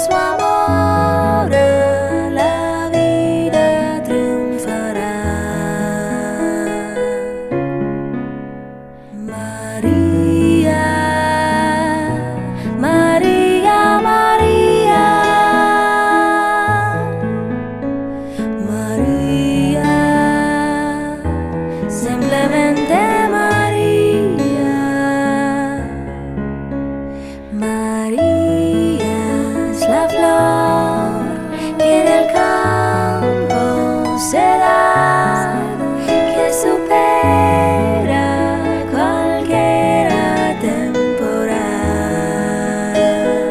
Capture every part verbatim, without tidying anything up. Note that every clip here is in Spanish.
su amor la vida triunfará. María, María, María, María, simplemente María. María es la flor que en el campo se da, que supera cualquier temporada.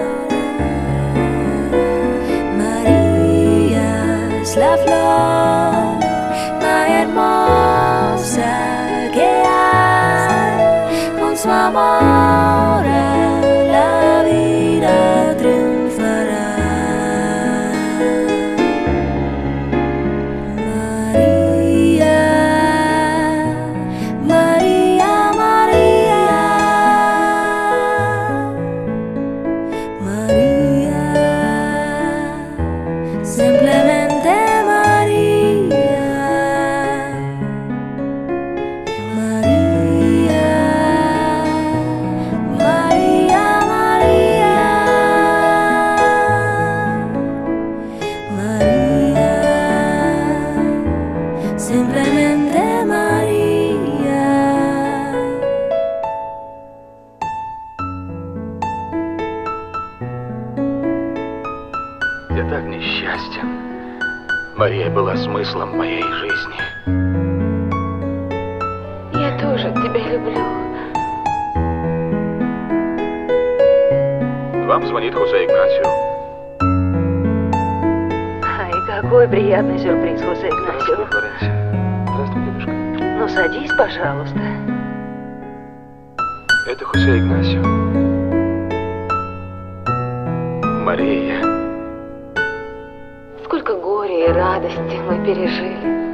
María es la flor más hermosa que hay, con su amor la vida triunfará. María, María, María, María, simplemente María. María, María, María, María, simplemente María. Я так несчастен. Мария была смыслом моей жизни. Я тоже тебя люблю. Вам звонит Хосе Игнасио. Ай, какой приятный сюрприз, Хосе Игнасио. Здравствуй, Флоренция. Здравствуй, дедушка. Ну, садись, пожалуйста. Это Хосе Игнасио. Мария. Сколько горя и радости мы пережили.